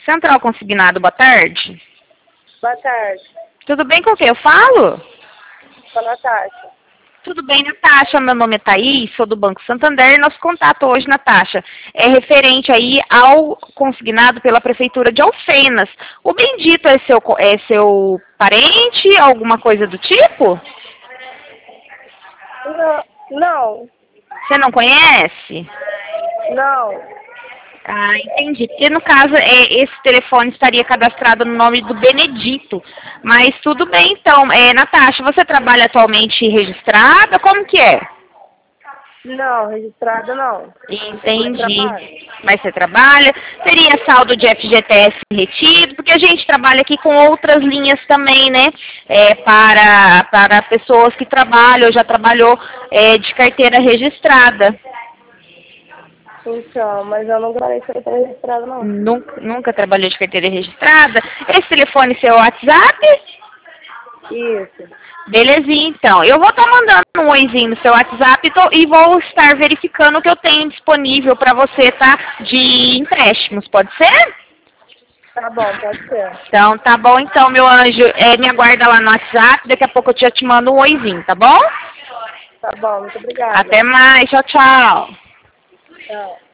Central Consignado, boa tarde. Boa tarde. Tudo bem com quem eu falo? Com a Natasha. Tudo bem, Natasha. Meu nome é Thaís, sou do Banco Santander. Nosso contato hoje, Natasha, é referente aí ao consignado pela Prefeitura de Alfenas. O Bendito é seu parente, alguma coisa do tipo? Não. Você não conhece? Não. Ah, entendi. Porque no caso, esse telefone estaria cadastrado no nome do Benedito. Mas tudo bem, então. Natasha, você trabalha atualmente registrada? Como que é? Não, registrada não. Entendi. Mas você trabalha? Teria saldo de FGTS retido? Porque a gente trabalha aqui com outras linhas também, né? Para pessoas que trabalham, ou já trabalhou de carteira registrada. Então, mas eu não trabalhei de carteira registrada não. Nunca trabalhou de carteira registrada? Esse telefone é seu WhatsApp? Isso. Belezinha, então. Eu vou estar mandando um oizinho no seu WhatsApp e vou estar verificando o que eu tenho disponível para você, tá? De empréstimos, pode ser? Tá bom, pode ser. Então, tá bom, então, meu anjo. Me aguarda lá no WhatsApp, daqui a pouco eu já te mando um oizinho, tá bom? Tá bom, muito obrigada. Até mais, tchau, tchau. Tchau.